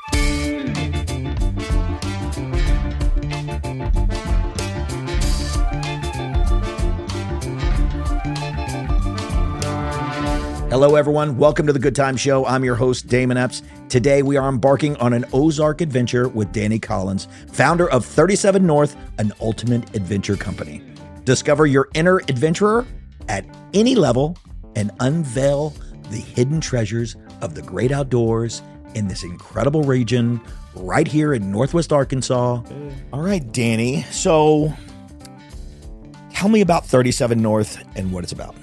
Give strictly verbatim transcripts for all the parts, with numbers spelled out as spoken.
Hello, everyone. Welcome to the Good Time Show. I'm your host, Damon Epps. Today, we are embarking on an Ozark adventure with Danny Collins, founder of thirty-seven North, an ultimate adventure company. Discover your inner adventurer at any level and unveil the hidden treasures of the great outdoors in this incredible region right here in Northwest Arkansas. All right, Danny. So tell me about thirty-seven North and what it's about.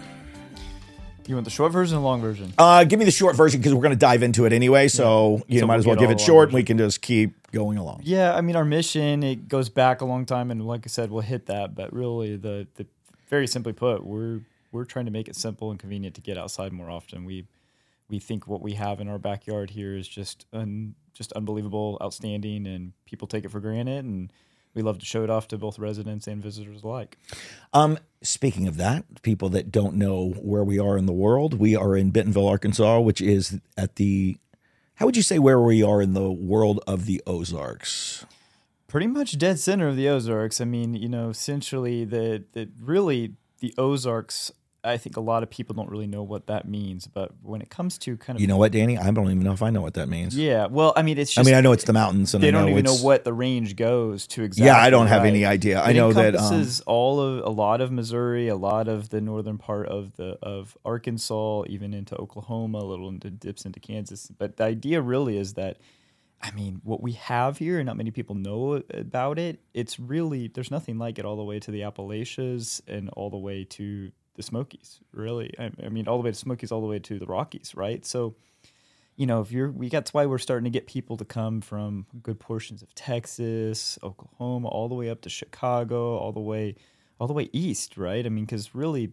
You want the short version or the long version? Uh, give me the short version because we're going to dive into it anyway. So you So might we'll as well get give all it the short long and we can just keep going along. Yeah, I mean, our mission, it goes back a long time. And like I said, we'll hit that. But really, the, the very simply put, we're we're trying to make it simple and convenient to get outside more often. We we think what we have in our backyard here is just un, just unbelievable, outstanding, and people take it for granted. And we love to show it off to both residents and visitors alike. Um, speaking of that, people that don't know where we are in the world, we are in Bentonville, Arkansas, which is at the, how would you say where we are in the world of the Ozarks? Pretty much dead center of the Ozarks. I mean, you know, essentially the, the really the Ozarks, I think a lot of people don't really know what that means. But when it comes to kind of... You know what, Danny? I don't even know if I know what that means. Yeah, well, I mean, it's just... I mean, I know it's the mountains. And they I know don't even know it's, what the range goes to exactly. Yeah, I don't have right. any idea. I It know that... encompasses Um, all of, a lot of Missouri, a lot of the northern part of the of Arkansas, even into Oklahoma, a little into dips into Kansas. But the idea really is that, I mean, what we have here, and not many people know about it, it's really, there's nothing like it all the way to the Appalachians and all the way to the Smokies, really. I, I mean, all the way to Smokies, all the way to the Rockies, right? So, you know, if you're, we that's why we're starting to get people to come from good portions of Texas, Oklahoma, all the way up to Chicago, all the way, all the way east, right? I mean, because really,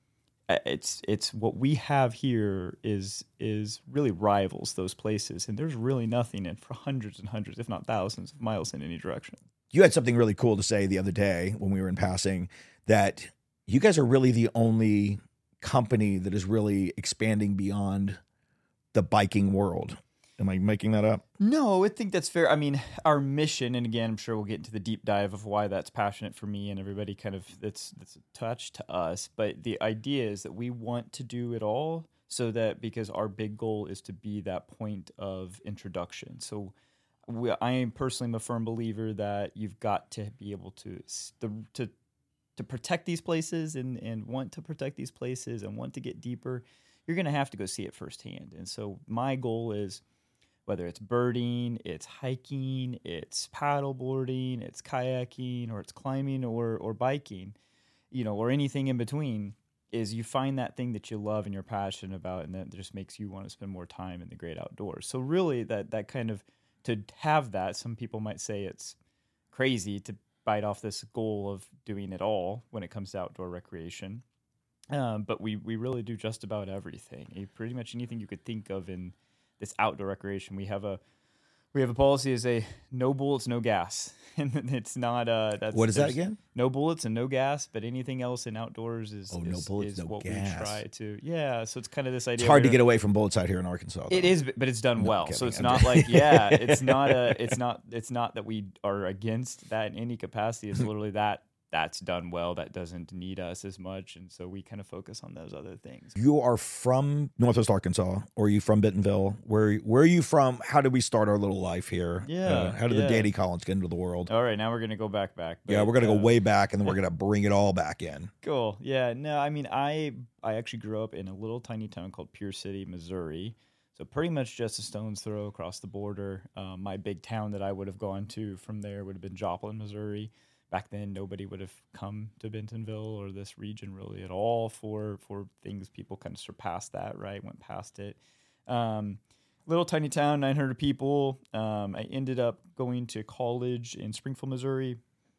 it's it's what we have here is is really rivals those places, and there's really nothing in for hundreds and hundreds, if not thousands, of miles in any direction. You had something really cool to say the other day when we were in passing that you guys are really the only company that is really expanding beyond the biking world. Am I making that up? No, I think that's fair. I mean, our mission, and again, I'm sure we'll get into the deep dive of why that's passionate for me and everybody kind of that's that's attached to us. But the idea is that we want to do it all so that because our big goal is to be that point of introduction. So we, I am personally a firm believer that you've got to be able to to to protect these places and, and want to protect these places and want to get deeper. You're going to have to go see it firsthand. And so my goal is, whether it's birding, it's hiking, it's paddleboarding, it's kayaking, or it's climbing or or biking, you know, or anything in between, is you find that thing that you love and you're passionate about, and that just makes you want to spend more time in the great outdoors. So really that that kind of, to have that, some people might say it's crazy to bite off this goal of doing it all when it comes to outdoor recreation. Um, but we, we really do just about everything. Pretty much anything you could think of in this outdoor recreation. We have a we have a policy as a no bullets, no gas, and it's not. Uh, that's, what is that again? No bullets and no gas, but anything else in outdoors is, oh, is, no bullets, is no what gas. we try to. Yeah, so it's kind of this idea. It's hard to get away from bullets out here in Arkansas, though. It is, but it's done No, well. kidding. So it's I'm not just- like yeah, it's not a, it's not, it's not that we are against that in any capacity. It's literally that. That's done well. That doesn't need us as much. And so we kind of focus on those other things. You are from Northwest Arkansas, or are you from Bentonville? Where where are you from? How did we start our little life here? Yeah. Uh, how did yeah. the Danny Collins get into the world? All right. Now we're going to go back, back. Yeah, but, we're going to uh, go way back, and then we're going to bring it all back in. Cool. Yeah. No, I mean, I, I actually grew up in a little tiny town called Pierce City, Missouri. So pretty much just a stone's throw across the border. Um, my big town that I would have gone to from there would have been Joplin, Missouri. Back then, nobody would have come to Bentonville or this region really at all for for things. People kind of surpassed that, right? Went past it. Um, little tiny town, nine hundred people. Um, I ended up going to college in Springfield, Missouri.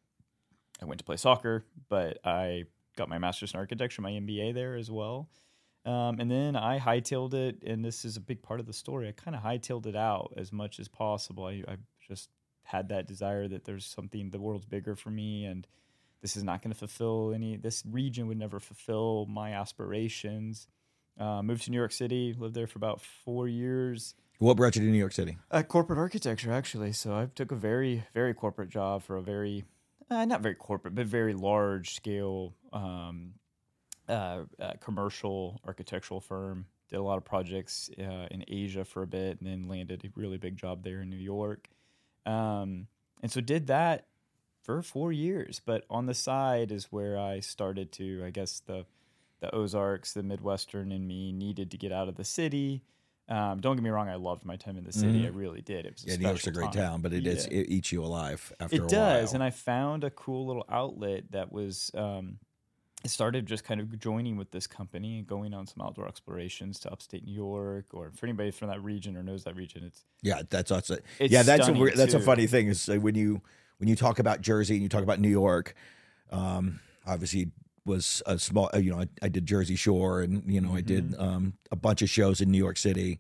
I went to play soccer, but I got my master's in architecture, my M B A there as well. Um, and then I hightailed it, and this is a big part of the story. I kind of hightailed it out as much as possible. I, I just had that desire that there's something, the world's bigger for me, and this is not going to fulfill any, this region would never fulfill my aspirations. Uh, moved to New York City, lived there for about four years. What brought you to New York City? Uh, corporate architecture, actually. So I took a very, very corporate job for a very, uh, not very corporate, but very large scale um, uh, uh, commercial architectural firm. Did a lot of projects uh, in Asia for a bit, and then landed a really big job there in New York. Um, and so did that for four years. But on the side is where I started to, I guess, the the Ozarks, the Midwestern in me needed to get out of the city. Um, don't get me wrong, I loved my time in the city. Mm-hmm. I really did. It was a Yeah, New York's a special great time. town, but it Yeah. is it eats you alive after It a does, while. and I found a cool little outlet that was. Um, I started just kind of joining with this company and going on some outdoor explorations to upstate New York, or for anybody from that region or knows that region, it's Yeah, that's that's it. It's Yeah, that's a stunning, weird, that's a too. funny thing is uh, when you when you talk about Jersey and you talk about New York. Um, obviously, was a small. uh, You know, I, I did Jersey Shore, and you know, I did Mm-hmm. um, a bunch of shows in New York City.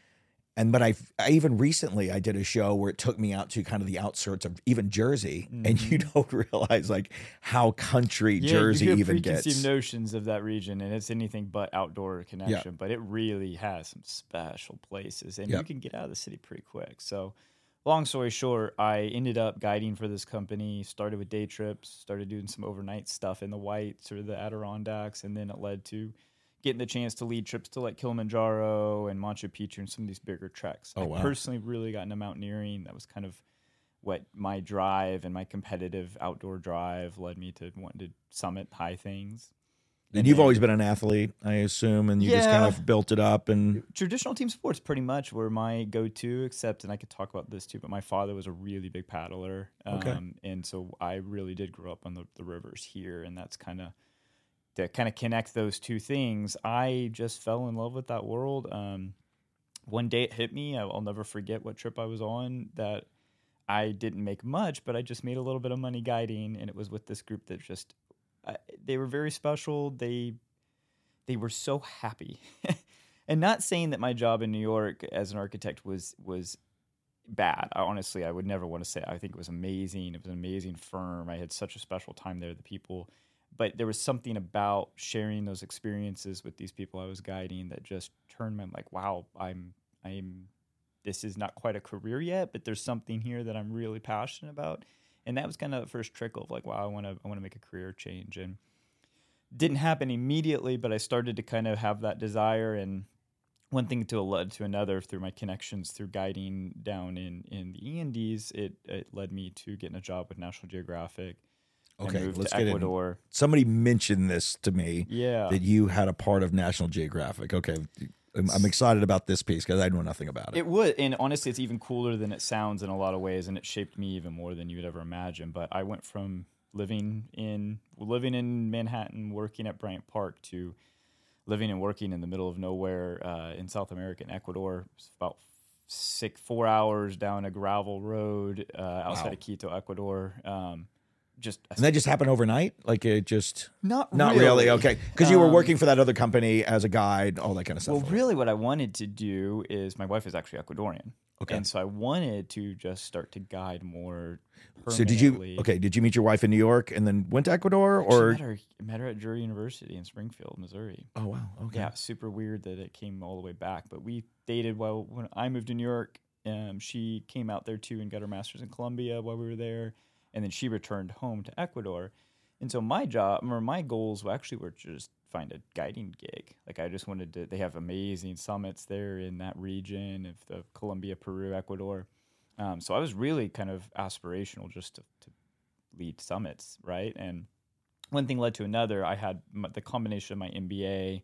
And but I, I even recently I did a show where it took me out to kind of the outskirts of even Jersey, and you don't realize like how country yeah, Jersey you hear even preconceived gets. notions of that region, and it's anything but outdoor connection. But it really has some special places, and Yeah. you can get out of the city pretty quick. So, long story short, I ended up guiding for this company. Started with day trips, started doing some overnight stuff in the Whites or the Adirondacks, and then it led to getting the chance to lead trips to like Kilimanjaro and Machu Picchu and some of these bigger treks. Oh, I wow. personally really got into mountaineering. That was kind of what my drive and my competitive outdoor drive led me to wanting to summit high things. And you've then- always been an athlete, I assume, and you just kind Yeah. of built it up. And Traditional team sports pretty much were my go-to, except, and I could talk about this too, but my father was a really big paddler. Um, Okay. And so I really did grow up on the, the rivers here, and that's kind of, to kind of connect those two things, I just fell in love with that world. Um, one day it hit me. I'll I'll never forget what trip I was on that I didn't make much, but I just made a little bit of money guiding, and it was with this group that just, I, they were very special. They they were so happy. And not saying that my job in New York as an architect was was bad. I, honestly, I would never want to say. I think it was amazing. It was an amazing firm. I had such a special time there. The people, but there was something about sharing those experiences with these people I was guiding that just turned me. I'm like, wow, I'm I'm. This is not quite a career yet, but there's something here that I'm really passionate about. And that was kind of the first trickle of like, wow, I want to I want to make a career change. And didn't happen immediately, but I started to kind of have that desire, and one thing to led to another through my connections through guiding down in, in the Andes. It, it led me to getting a job with National Geographic. Okay, I moved let's to get in. Ecuador. Somebody mentioned this to me. Yeah. That you had a part of National Geographic. Okay, I'm, I'm excited about this piece because I know nothing about it. It would, and honestly, it's even cooler than it sounds in a lot of ways, and it shaped me even more than you would ever imagine. But I went from living in living in Manhattan, working at Bryant Park, to living and working in the middle of nowhere uh, in South America, in Ecuador. It's about six, four hours down a gravel road uh, outside Wow. of Quito, Ecuador. Um, just And that just happened overnight? Like it just not not really. really, okay. Because you were Um, working for that other company as a guide, all that kind of stuff. Well, really, what I wanted to do is my wife is actually Ecuadorian. Okay. And so I wanted to just start to guide more So did you permanently. okay, did you meet your wife in New York and then went to Ecuador Actually or met her, met her at Drury University in Springfield, Missouri. Oh wow, okay. Yeah, super weird that it came all the way back. But we dated while when I moved to New York. Um, she came out there too and got her master's in Columbia while we were there. And then she returned home to Ecuador. And so my job, or my goals were actually were to just find a guiding gig. Like I just wanted to, they have amazing summits there in that region of the Colombia, Peru, Ecuador. Um, so I was really kind of aspirational just to, to lead summits, right? And one thing led to another. I had my, the combination of my M B A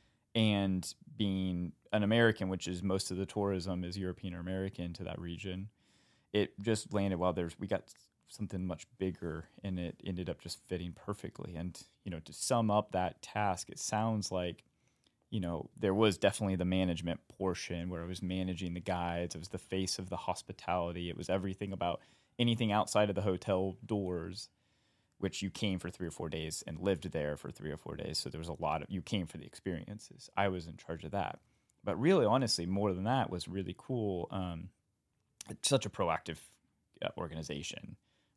and being an American, which is most of the tourism is European or American to that region. It just landed well. There's we got something much bigger, and it ended up just fitting perfectly. And you know, to sum up that task, it sounds like, you know, there was definitely the management portion where I was managing the guides. It was the face of the hospitality. It was everything about anything outside of the hotel doors, which you came for three or four days and lived there for three or four days. So there was a lot of, you came for the experiences. I was in charge of that. But really, honestly, more than that was really cool. Um, it's such a proactive uh, organization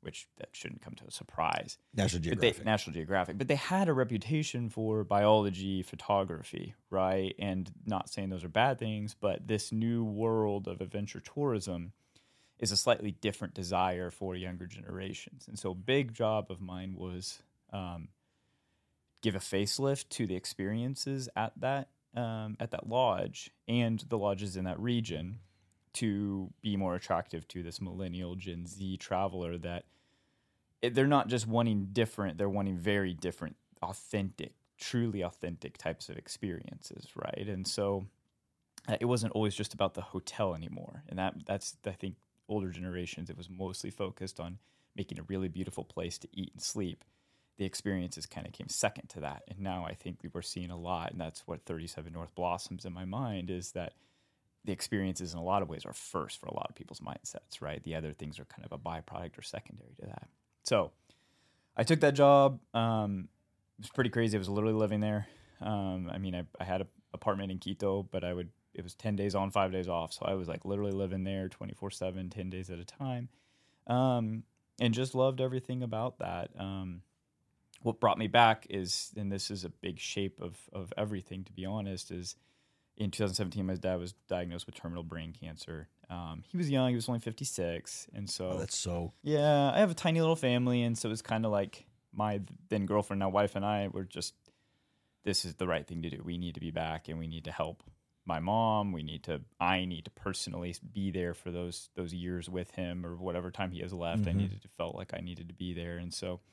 which that shouldn't come to a surprise. National But Geographic. They, National Geographic. But they had a reputation for biology, photography, right? And not saying those are bad things, but this new world of adventure tourism is a slightly different desire for younger generations. And so a big job of mine was um, give a facelift to the experiences at that um, at that lodge and the lodges in that region to be more attractive to this millennial Gen Z traveler that it, they're not just wanting different, they're wanting very different, authentic, truly authentic types of experiences, right? And so uh, it wasn't always just about the hotel anymore. And that that's, I think, older generations, it was mostly focused on making a really beautiful place to eat and sleep. The experiences kind of came second to that. And now I think we were seeing a lot, and that's what thirty-seven North blossoms in my mind, is that the experiences in a lot of ways are first for a lot of people's mindsets, right? The other things are kind of a byproduct or secondary to that. So I took that job. Um, it was pretty crazy. I was literally living there. Um, I mean, I, I had an apartment in Quito, but I would, it was ten days on, five days off. So I was like literally living there twenty-four seven, ten days at a time. Um, and just loved everything about that. Um, what brought me back is, and this is a big shape of, of everything, to be honest, is in two thousand seventeen, my dad was diagnosed with terminal brain cancer. Um, he was young; he was only fifty-six, and so Oh, that's so. yeah. I have a tiny little family, and so it was kind of like my then girlfriend, now wife, and I were just, this is the right thing to do. We need to be back, and we need to help my mom. We need to, I need to personally be there for those those years with him, or whatever time he has left. Mm-hmm. I needed to felt like I needed to be there, and so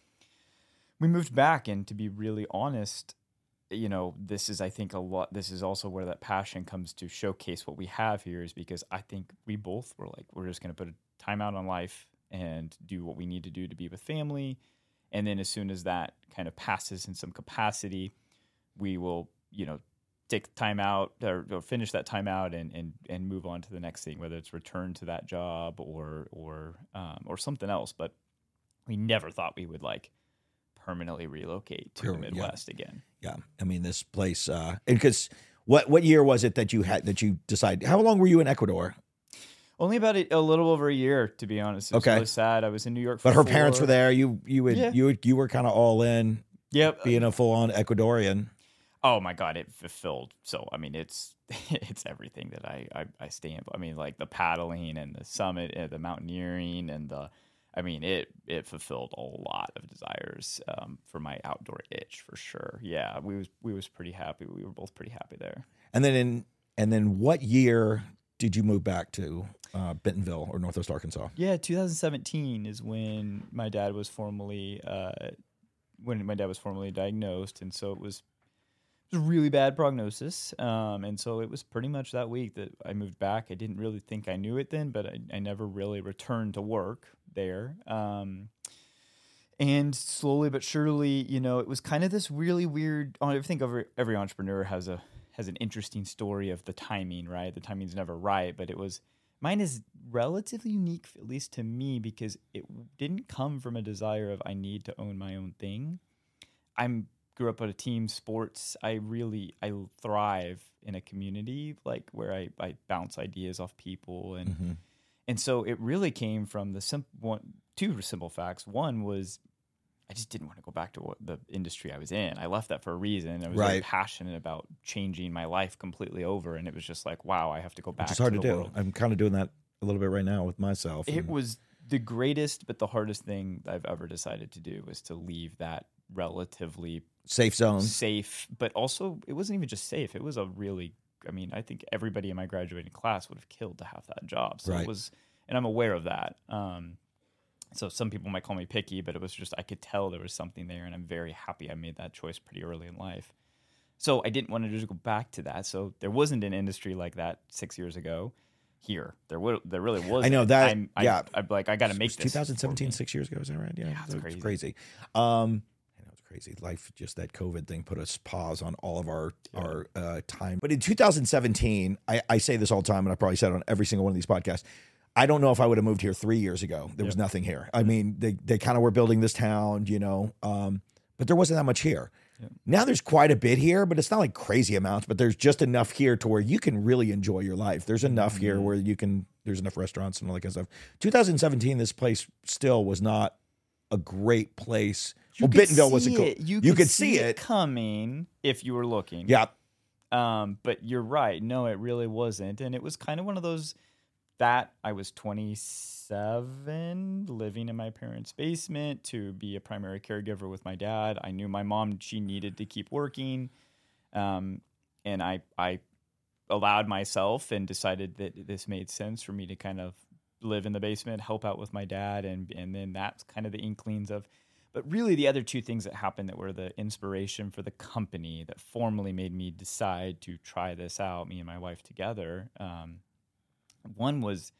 we moved back. And to be really honest, you know, this is, I think, a lot, this is also where that passion comes to showcase what we have here, is because I think we both were like, we're just going to put a time out on life and do what we need to do to be with family. And then as soon as that kind of passes in some capacity, we will, you know, take time out or, or finish that time out and, and, and move on to the next thing, whether it's return to that job or, or, um, or something else. But we never thought we would like permanently relocate to Sure, the yeah. Midwest again. Yeah, I mean this place, uh, and because what what year was it that you had that you decided? How long were you in Ecuador? Only about a, a little over a year, to be honest. It was Okay. really sad. I was in New York for But her four. parents were there. You you would Yeah. you would, you were kind of all in, Yep. being a full on Ecuadorian. Oh my God, it fulfilled. So I mean, it's it's everything that I, I I stand by. I mean, like the paddling and the summit, and the mountaineering, and the. I mean, it it fulfilled a lot of desires um, for my outdoor itch, for sure. Yeah, we was we was pretty happy. We were both pretty happy there. And then in and then what year did you move back to uh, Bentonville or Northwest Arkansas? Yeah, two thousand seventeen is when my dad was formally uh, when my dad was formally diagnosed, and so it was it was a really bad prognosis. Um, and so it was pretty much that week that I moved back. I didn't really think I knew it then, but I, I never really returned to work there. Um, and slowly but surely, you know, it was kind of this really weird. I think every every entrepreneur has a has an interesting story of the timing, right? The timing's never right, but it was. Mine is relatively unique, at least to me, because it didn't come from a desire of I need to own my own thing. I'm grew up at a team sports. I really I thrive in a community like where I, I bounce ideas off people, and Mm-hmm. and so it really came from the simple one. Two simple facts. One was I just didn't want to go back to what the industry I was in. I left that for a reason. I was very Right. passionate about changing my life completely over, and it was just like, wow, I have to go back. Which is hard to to the do. world. I'm kind of doing that a little bit right now with myself. It and- was the greatest, but the hardest thing I've ever decided to do was to leave that relatively safe zone. safe, but also it wasn't even just safe. It was a really, I mean, I think everybody in my graduating class would have killed to have that job. So Right. it was, and I'm aware of that. Um, so some people might call me picky, but it was just, I could tell there was something there, and I'm very happy I made that choice pretty early in life. So I didn't want to just go back to that. So there wasn't an industry like that six years ago here. There would, there really was. I know that- I'm, yeah. I, I'm like, I got to make this. twenty seventeen, for me. six years ago, is that right? Yeah, Yeah, it's so crazy. crazy. Um, I know it's crazy. Life, just that COVID thing put us pause on all of our Yeah. our uh, time. But in two thousand seventeen, I, I say this all the time, and I probably said it on every single one of these podcasts. I don't know if I would have moved here three years ago. There was Yeah. nothing here. I mean, they they kind of were building this town, you know, um, but there wasn't that much here. Yeah. Now there's quite a bit here, but it's not like crazy amounts. But there's just enough here to where you can really enjoy your life. There's enough here Mhm. where you can there's enough restaurants and all that kind of stuff. twenty seventeen, this place still was not a great place. You well, could Bentonville see wasn't cool. it. You, You could, could see, see it it. coming if you were looking. Yeah. Um, but you're right. No, it really wasn't. And it was kind of one of those that I was twenty-seven, living in my parents' basement to be a primary caregiver with my dad. I knew my mom, she needed to keep working. Um, and I, I allowed myself and decided that this made sense for me to kind of live in the basement, help out with my dad. And, and then that's kind of the inklings of, but really the other two things that happened that were the inspiration for the company that formally made me decide to try this out, me and my wife together. Um, one was,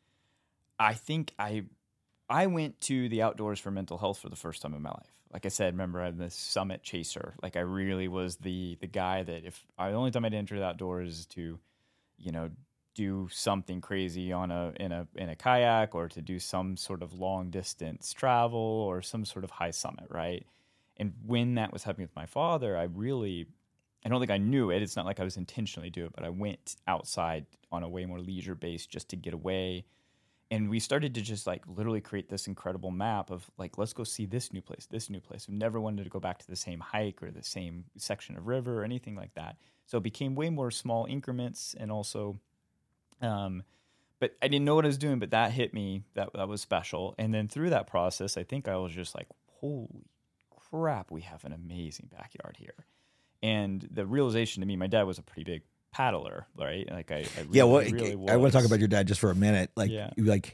I think I, I went to the outdoors for mental health for the first time in my life. Like I said, remember I'm the summit chaser. Like I really was the, the guy that if I, the only time I'd enter the outdoors is to, you know, do something crazy on a in a in a kayak or to do some sort of long distance travel or some sort of high summit, right? And when that was happening with my father, I really, I don't think I knew it. It's not like I was intentionally doing it, but I went outside on a way more leisure base just to get away. And we started to just like literally create this incredible map of like, let's go see this new place, this new place. We never wanted to go back to the same hike or the same section of river or anything like that. So it became way more small increments and also, um, but I didn't know what I was doing, but that hit me. That that was special. And then through that process, I think I was just like, holy crap, we have an amazing backyard here. And the realization to me, my dad was a pretty big paddler, right? Like I, I really, Yeah, well, really was. I want to talk about your dad just for a minute. Like, Yeah. you like,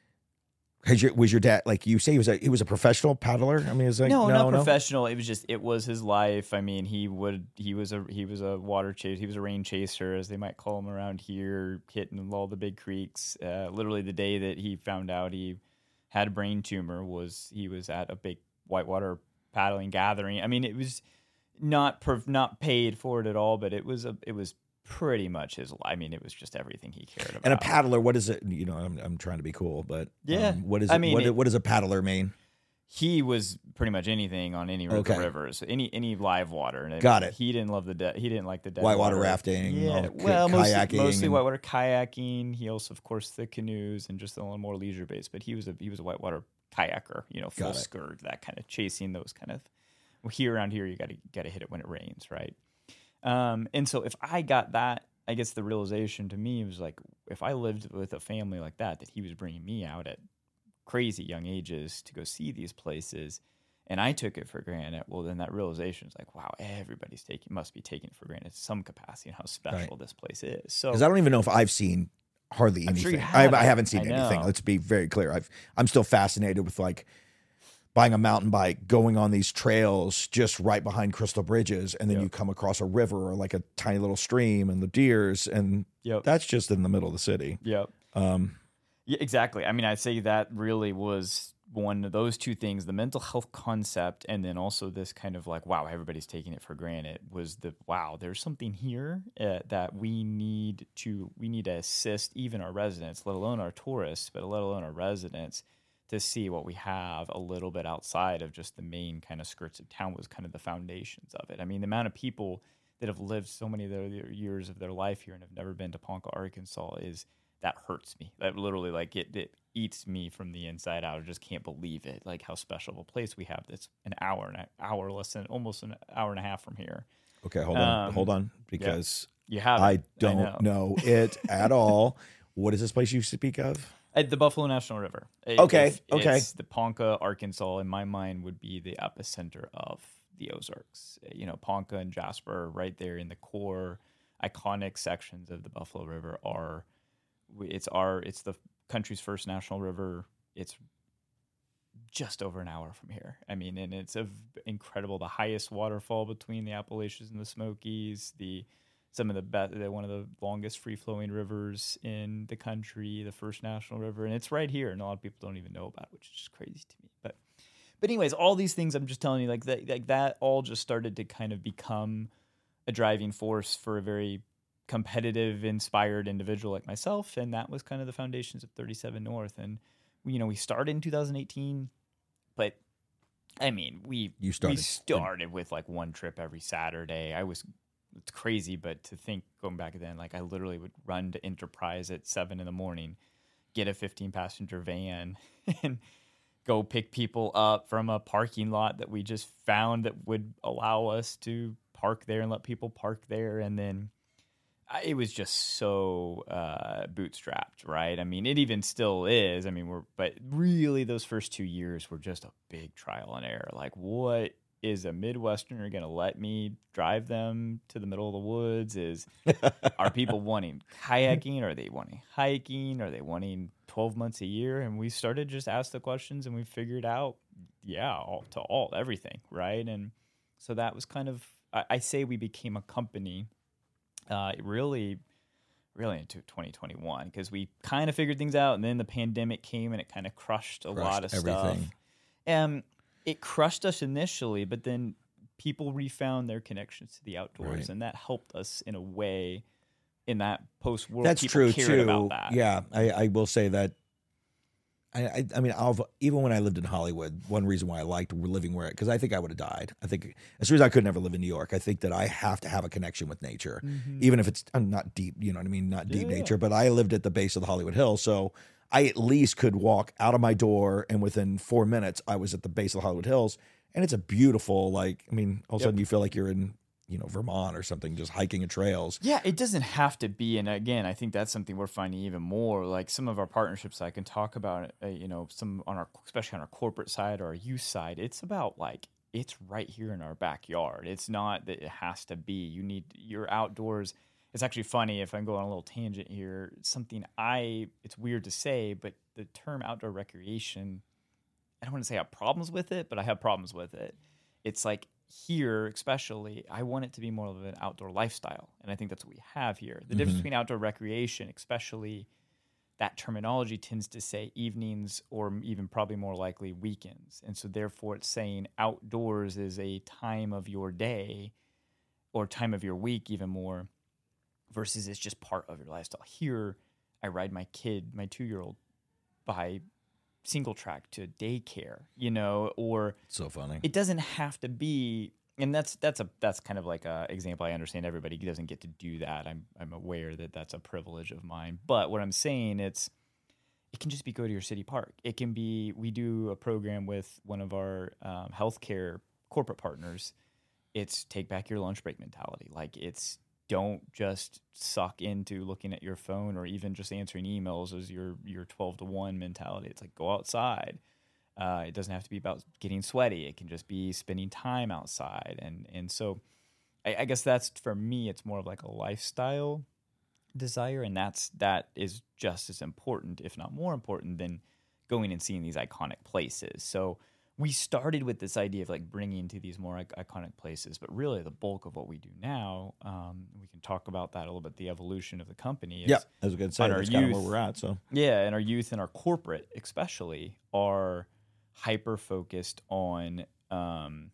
has your, was your dad, like you say he was a, he was a professional paddler? I mean, is like, no, no, not no? professional. It was just, it was his life. I mean, he would, he was a, he was a water chaser. He was a rain chaser, as they might call him around here, hitting all the big creeks. Uh, literally the day that he found out he had a brain tumor was, he was at a big whitewater paddling gathering. I mean, it was not, perf- not paid for it at all, but it was a, it was pretty much his life. I mean, it was just everything he cared about. And a paddler, what is it? You know, I'm I'm trying to be cool, but yeah, um, what is it? I mean, what, it, what does a paddler mean? He was pretty much anything on any river, Okay. rivers, any any live water. And I Got mean, it. He didn't love the de- he didn't like the dead Whitewater water. rafting, Yeah, all the well, mostly, kayaking mostly and- whitewater kayaking. He also, of course, the canoes and just a little more leisure based. But he was a he was a whitewater kayaker. You know, full Got it. skirt, that kind of chasing those kind of. Well, here around here, you got to got to hit it when it rains, right? Um, and so if I got that. I guess the realization to me was like, if I lived with a family like that, that he was bringing me out at crazy young ages to go see these places, and I took it for granted, well, then that realization is like, wow, everybody's taking, must be taking it for granted to some capacity and how special Right. this place is. So, Because I don't even know if I've seen hardly I'm anything. sure you I, have. I haven't seen I anything. know. Let's be very clear. I've, I'm still fascinated with like buying a mountain bike, going on these trails just right behind Crystal Bridges, and then Yep. you come across a river or like a tiny little stream and the deers, and Yep. that's just in the middle of the city. Yep. Um, Yeah, exactly. I mean, I'd say that really was one of those two things, the mental health concept, and then also this kind of like, wow, everybody's taking it for granted, was the, wow, there's something here uh, that we need to, we need to assist even our residents, let alone our tourists, but let alone our residents, to see what we have a little bit outside of just the main kind of skirts of town was kind of the foundations of it. I mean, the amount of people that have lived so many of their years of their life here and have never been to Ponca, Arkansas is, that hurts me. That literally, like, it, it eats me from the inside out. I just can't believe it, like how special of a place we have that's an hour and an hour less than almost an hour and a half from here. okay, hold on, Um, hold on, because You have I it. don't know. know it at all. What is this place you speak of? At the Buffalo National River. It- Okay, if okay. It's the Ponca, Arkansas, in my mind, would be the epicenter of the Ozarks. You know, Ponca and Jasper, right there in the core, iconic sections of the Buffalo River are. It's our. It's the country's first national river. It's just over an hour from here. I mean, and it's a incredible. The highest waterfall between the Appalachians and the Smokies. The some of the best, one of the longest free-flowing rivers in the country, the first national river, and it's right here, and a lot of people don't even know about it, which is just crazy to me. But, but anyways, all these things I'm just telling you, like that, like that, all just started to kind of become a driving force for a very competitive, inspired individual like myself, and that was kind of the foundations of thirty-seven North. And you know, we started in two thousand eighteen, but I mean, we You started. we started with like one trip every Saturday. I was. It's crazy, but to think going back then, like I literally would run to Enterprise at seven in the morning, get a fifteen passenger van and go pick people up from a parking lot that we just found that would allow us to park there and let people park there. And then I- it was just so uh, bootstrapped, right? I mean, it even still is. I mean, we're, but really those first two years were just a big trial and error. Like, what is a Midwesterner going to let me drive them to the middle of the woods? Is are people wanting kayaking? Are they wanting hiking? Are they wanting twelve months a year? And we started just ask the questions, and we figured out, yeah, all, to all everything, right? And so that was kind of, I, I say we became a company, uh, really, really into twenty twenty-one, because we kind of figured things out, and then the pandemic came and it kind of crushed a Crushed lot of everything. stuff. And it crushed us initially, but then people refound their connections to the outdoors, Right. and that helped us in a way in that post world. That's people true cared too. about that. Yeah, I, I will say that. I, I, I mean, I've, even when I lived in Hollywood, one reason why I liked living where, because I think I would have died. I think as soon as I could never live in New York, I think that I have to have a connection with nature, Mhm. even if it's uh, not deep. You know what I mean? Not deep Yeah. nature, but I lived at the base of the Hollywood Hills, so I at least could walk out of my door, and within four minutes, I was at the base of the Hollywood Hills, and it's a beautiful, like, I mean, all of a Yep. sudden you feel like you're in, you know, Vermont or something, just hiking in trails. Yeah, it doesn't have to be. And again, I think that's something we're finding even more. Like some of our partnerships I can talk about, uh, you know, some on our, especially on our corporate side or our youth side, it's about like, it's right here in our backyard. It's not that it has to be. You need, you're outdoors. It's actually funny, if I can go on a little tangent here, something I, it's weird to say, but the term outdoor recreation, I don't want to say I have problems with it, but I have problems with it. It's like, here, especially, I want it to be more of an outdoor lifestyle. And I think that's what we have here. The difference Mhm. between outdoor recreation, especially that terminology tends to say evenings or even probably more likely weekends. And so therefore it's saying outdoors is a time of your day or time of your week even more versus it's just part of your lifestyle. Here, I ride my kid, my two-year-old, by single track to daycare, you know, or So funny. it doesn't have to be, and that's that's a that's kind of like a example. I understand everybody doesn't get to do that. I'm I'm aware that that's a privilege of mine. But what I'm saying, it's it can just be go to your city park. It can be, we do a program with one of our um, healthcare corporate partners. It's take back your lunch break mentality. Like it's don't just suck into looking at your phone or even just answering emails as your your twelve to one mentality. It's like go outside. Uh, it doesn't have to be about getting sweaty. It can just be spending time outside. And and so I, I guess that's, for me, it's more of like a lifestyle desire. And that's that is just as important, if not more important, than going and seeing these iconic places. So we started with this idea of like bringing to these more iconic places, but really the bulk of what we do now, um, we can talk about that a little bit, the evolution of the company. Is Yeah, I was going to say, on our that's kind of where youth. we're at. So Yeah, and our youth and our corporate especially are hyper focused on um,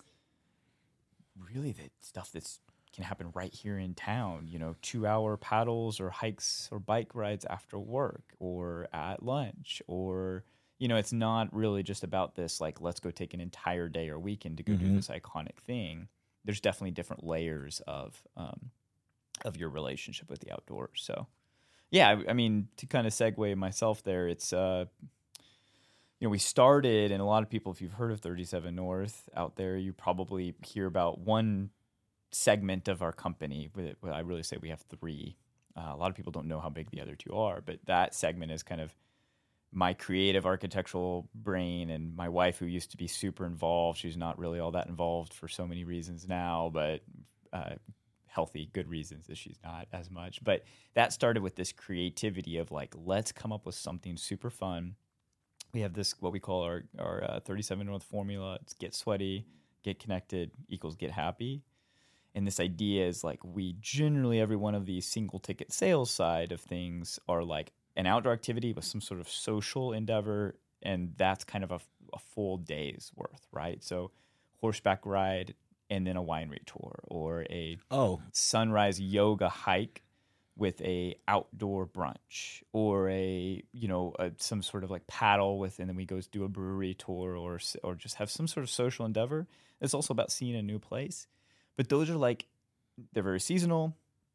really the stuff that's can happen right here in town. You know, two hour paddles or hikes or bike rides after work or at lunch, or you know, it's not really just about this like let's go take an entire day or weekend to go do Mhm. this iconic thing. There's definitely different layers of um, of your relationship with the outdoors. So yeah, I, I mean, to kind of segue myself there, it's uh, you know, we started, and a lot of people, if you've heard of thirty-seven North out there, you probably hear about one segment of our company. With- well, I really say we have three. Uh, a lot of people don't know how big the other two are, but that segment is kind of my creative architectural brain, and my wife, who used to be super involved. She's not really all that involved for so many reasons now, but uh, healthy, good reasons that she's not as much. But that started with this creativity of like, let's come up with something super fun. We have this, what we call our, our uh, thirty-seven North formula. It's get sweaty, get connected equals get happy. And this idea is like, we generally, every one of these single ticket sales side of things are like an outdoor activity with some sort of social endeavor. And that's kind of a, a full day's worth, right? So horseback ride and then a winery tour, or a oh, sunrise yoga hike with a outdoor brunch, or a, you know, a, some sort of like paddle with, and then we go do a brewery tour, or or just have some sort of social endeavor. It's also about seeing a new place. But those are like, they're very seasonal.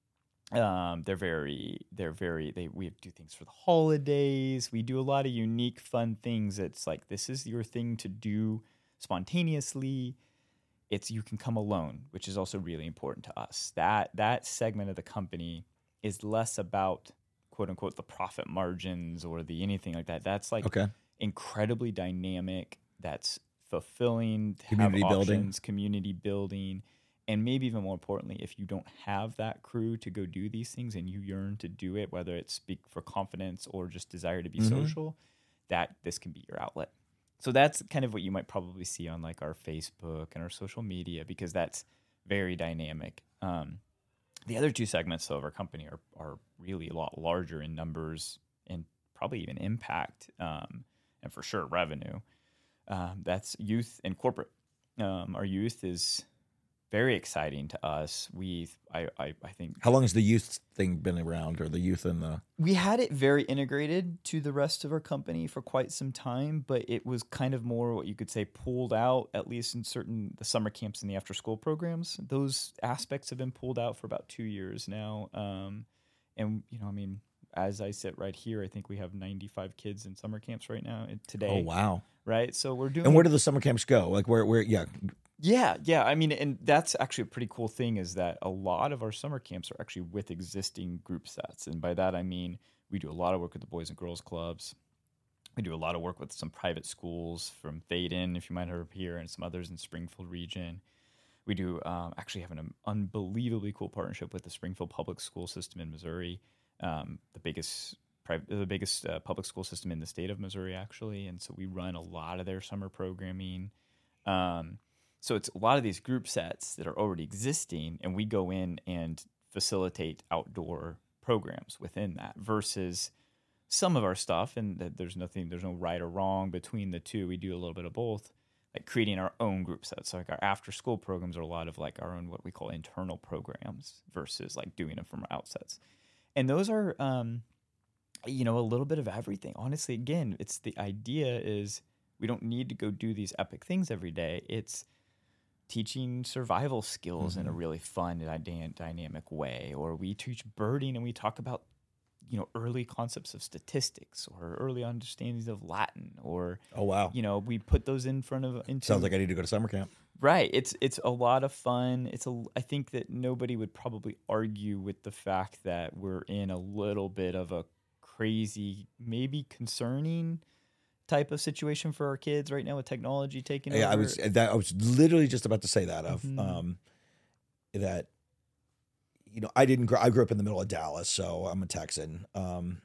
Um, they're very, they're very, they, we do things for the holidays. We do a lot of unique, fun things. It's like, this is your thing to do spontaneously. It's, you can come alone, which is also really important to us. That, that segment of the company is less about quote unquote, the profit margins or the anything like that. That's like okay. incredibly dynamic. That's fulfilling, Community have building. options, community building. And maybe even more importantly, if you don't have that crew to go do these things and you yearn to do it, whether it's speak for confidence or just desire to be Mm-hmm. social, that this can be your outlet. So that's kind of what you might probably see on like our Facebook and our social media, because that's very dynamic. Um, the other two segments of our company are, are really a lot larger in numbers and probably even impact, um, and for sure revenue. Um, that's youth and corporate. Um, our youth is very exciting to us. We, I, I, I think. How long has the youth thing been around, or the youth and the? We had it very integrated to the rest of our company for quite some time, but it was kind of more what you could say pulled out, at least in certain the summer camps and the after school programs. Those aspects have been pulled out for about two years now. Um, and you know, I mean, as I sit right here, I think we have ninety-five kids in summer camps right now today. Oh wow! Right, so we're doing. And where do the summer camps go? Like where? Where? Yeah. Yeah, yeah. I mean, and that's actually a pretty cool thing is that a lot of our summer camps are actually with existing group sets. And by that, I mean, we do a lot of work with the Boys and Girls Clubs. We do a lot of work with some private schools from Thaden, if you might have heard here, and some others in Springfield region. We do um, actually have an unbelievably cool partnership with the Springfield Public School System in Missouri, um, the biggest private, the biggest uh, public school system in the state of Missouri, actually. And so we run a lot of their summer programming. Um, So it's a lot of these group sets that are already existing, and we go in and facilitate outdoor programs within that versus some of our stuff. And that there's nothing, there's no right or wrong between the two. We do a little bit of both, like creating our own group sets. So like our after school programs are a lot of like our own, what we call internal programs versus like doing them from outsets. And those are, um, you know, a little bit of everything. Honestly, again, it's the idea is we don't need to go do these epic things every day. It's teaching survival skills mm-hmm. in a really fun and dynamic way, or we teach birding and we talk about, you know, early concepts of statistics or early understandings of Latin, or oh wow, you know, we put those in front of. Into, Sounds like I need to go to summer camp. Right, it's it's a lot of fun. It's a. I think that nobody would probably argue with the fact that we're in a little bit of a crazy, maybe concerning type of situation for our kids right now with technology taking yeah, over. I was that I was literally just about to say that of Mm-hmm. um, that you know I didn't grow, I grew up in the middle of Dallas, so I'm a Texan. Um,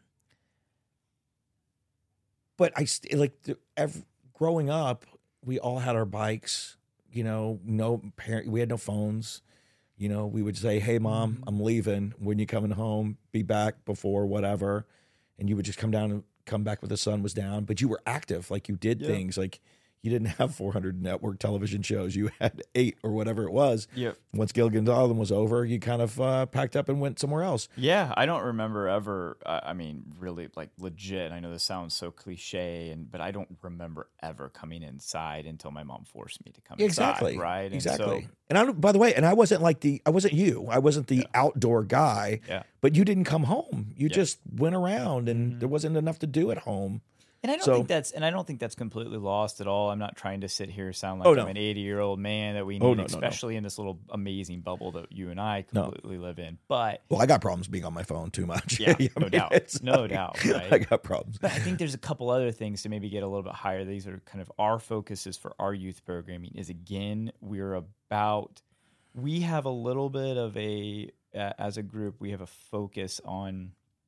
but I st- like the, every, growing up, we all had our bikes. You know, no parent, we had no phones. You know, we would say, "Hey, mom, Mm-hmm. I'm leaving. When you coming home? Be back before whatever," and you would just come down and come back when the sun was down. But you were active, like you did Yeah. things. Like you didn't have four hundred network television shows. You had eight or whatever it was. Yep. Once Gilligan's Island was over, you kind of uh, packed up and went somewhere else. Yeah, I don't remember ever. Uh, I mean, really, like legit. I know this sounds so cliche, and but I don't remember ever coming inside until my mom forced me to come Exactly. inside. Right. Exactly. And, so, and I, don't- by the way, and I wasn't like the, I wasn't you. I wasn't the Yeah. outdoor guy. Yeah. But you didn't come home. You Yeah. just went around, and Mhm. there wasn't enough to do at home. and I don't So- think that's and I don't think that's completely lost at all. I'm not trying to sit here sound like Oh, I'm no. an eighty year old man that we need, Oh, no, no, no. especially in this little amazing bubble that you and I No. completely live in. But Well, I got problems being on my phone too much. Yeah, I no mean, doubt. it's No like- doubt, right? I got problems. But I think there's a couple other things to maybe get a little bit higher. These are kind of our focuses for our youth programming is, again, we're about, we have a little bit of a, uh, as a group, we have a focus on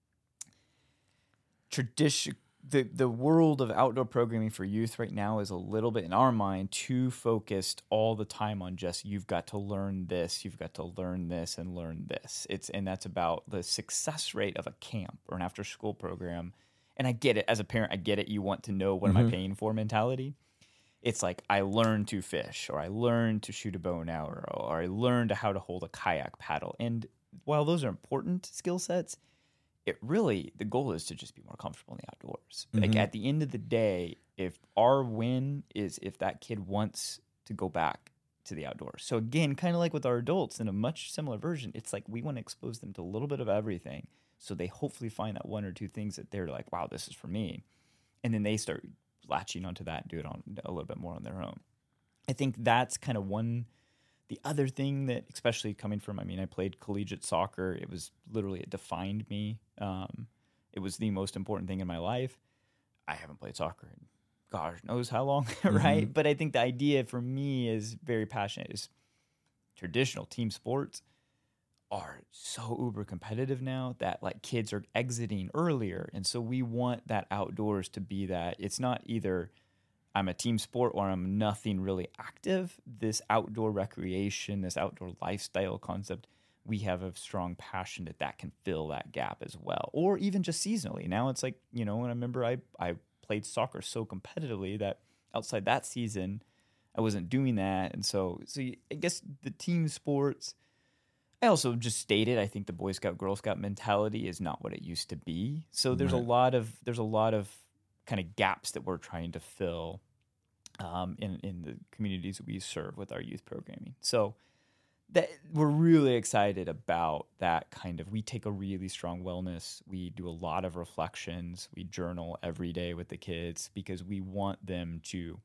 tradition. The, the world of outdoor programming for youth right now is a little bit, in our mind, too focused all the time on just you've got to learn this, you've got to learn this and learn this. It's and that's about the success rate of a camp or an after school program. And I get it as a parent, I get it. You want to know what am I paying for mentality. It's like I learned to fish, or I learned to shoot a bow and arrow, or I learned how to hold a kayak paddle. And while those are important skill sets, it really, the goal is to just be more comfortable in the outdoors. Mhm. Like at the end of the day, if our win is if that kid wants to go back to the outdoors. So again, kind of like with our adults in a much similar version, it's like we want to expose them to a little bit of everything. So they hopefully find that one or two things that they're like, wow, this is for me. And then they start latching onto that and do it on a little bit more on their own. I think that's kind of one. The other thing that, especially coming from, I mean, I played collegiate soccer. It was literally, it defined me. Um, it was the most important thing in my life. I haven't played soccer in gosh knows how long, right? Mm-hmm. But I think the idea for me is very passionate. Is traditional team sports are so uber competitive now that like kids are exiting earlier. And so we want that outdoors to be that. It's not either I'm a team sport or I'm nothing really active. This outdoor recreation, this outdoor lifestyle concept, we have a strong passion that that can fill that gap as well. Or even just seasonally. Now it's like, you know, and I remember I, I played soccer so competitively that outside that season, I wasn't doing that. And so, so I guess the team sports, I also just stated, I think the Boy Scout, Girl Scout mentality is not what it used to be. So there's right. a lot of, there's a lot of kind of gaps that we're trying to fill um, in, in the communities we serve with our youth programming. So that we're really excited about that kind of, we take a really strong wellness. We do a lot of reflections. We journal every day with the kids because we want them to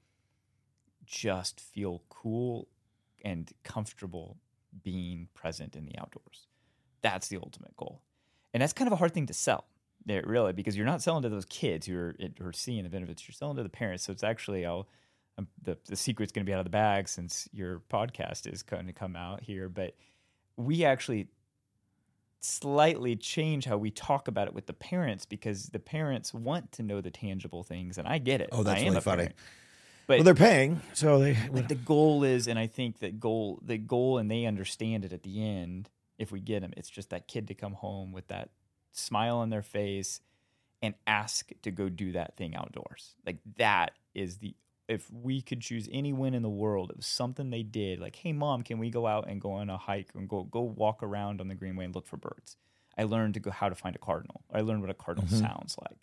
just feel cool and comfortable being present in the outdoors. That's the ultimate goal. And that's kind of a hard thing to sell, there, really, because you're not selling to those kids who are, who are seeing the benefits. You're selling to the parents. So it's actually, I'll, um, the, the secret's going to be out of the bag since your podcast is going to come out here. But we actually slightly change how we talk about it with the parents because the parents want to know the tangible things. And I get it. Oh, that's I really funny. Parent. But, well, they're paying, so they. But the goal is, and I think that goal, the goal, and they understand it at the end. If we get them, it's just that kid to come home with that smile on their face and ask to go do that thing outdoors. Like that is the. If we could choose any win in the world, it was something they did. Like, hey, mom, can we go out and go on a hike and go go walk around on the greenway and look for birds? I learned to go how to find a cardinal. I learned what a cardinal mm-hmm. sounds like.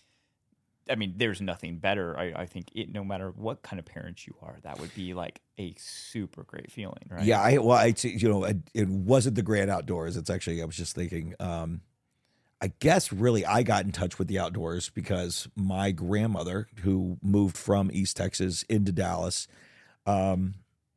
I mean, there's nothing better. I, I think it, no matter what kind of parent you are, that would be like a super great feeling, right? Yeah, I well, I you know, it, it wasn't the grand outdoors. It's actually, I was just thinking, um, I guess really I got in touch with the outdoors because my grandmother, who moved from East Texas into Dallas, um,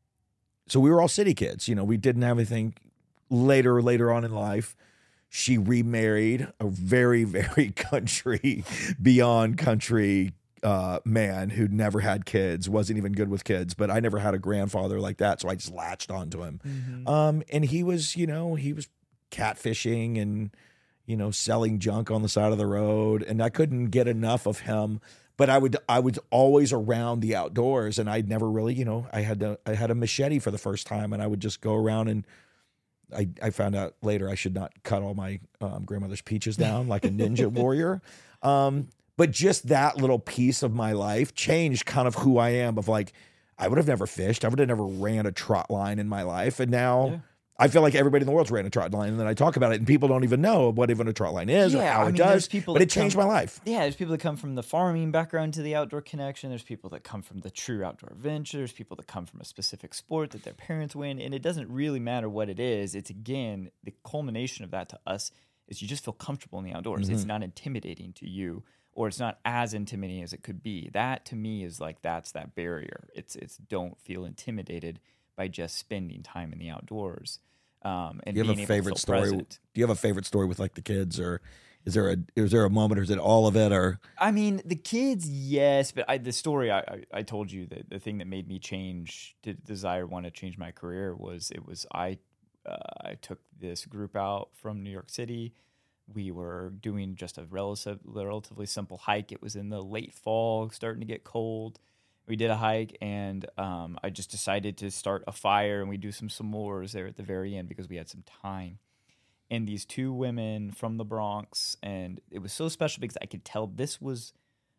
so we were all city kids. You know, we didn't have anything later, later on in life. She remarried a very, very country, beyond country uh, man who never had kids, wasn't even good with kids. But I never had a grandfather like that, so I just latched onto him. Mm-hmm. Um, and he was, you know, he was catfishing and, you know, selling junk on the side of the road. And I couldn't get enough of him. But I would, I was always around the outdoors, and I'd never really, you know, I had to, I had a machete for the first time, and I would just go around and. I, I found out later I should not cut all my um, grandmother's peaches down like a ninja warrior. Um, but just that little piece of my life changed kind of who I am of like, I would have never fished. I would have never ran a trot line in my life. And now yeah. I feel like everybody in the world's ran a trot line. And then I talk about it and people don't even know what even a trot line is yeah, or how I it mean, does. But it changed come, my life. Yeah, there's people that come from the farming background to the outdoor connection. There's people that come from the true outdoor adventure. There's people that come from a specific sport that their parents win. And it doesn't really matter what it is. It's, again, the culmination of that to us is you just feel comfortable in the outdoors. Mm-hmm. It's not intimidating to you, or it's not as intimidating as it could be. That, to me, is like that's that barrier. It's it's don't feel intimidated by just spending time in the outdoors. Um, and do you have being a favorite able to feel story? present. Do you have a favorite story with like the kids, or is there a is there a moment, or is it all of it? Or I mean, the kids, yes, but I, the story I, I, I told you that the thing that made me change to desire want to change my career was it was I uh, I took this group out from New York City. We were doing just a relative, relatively simple hike. It was in the late fall, starting to get cold. We did a hike, and um, I just decided to start a fire, and we do some s'mores there at the very end because we had some time. And these two women from the Bronx, and it was so special because I could tell this was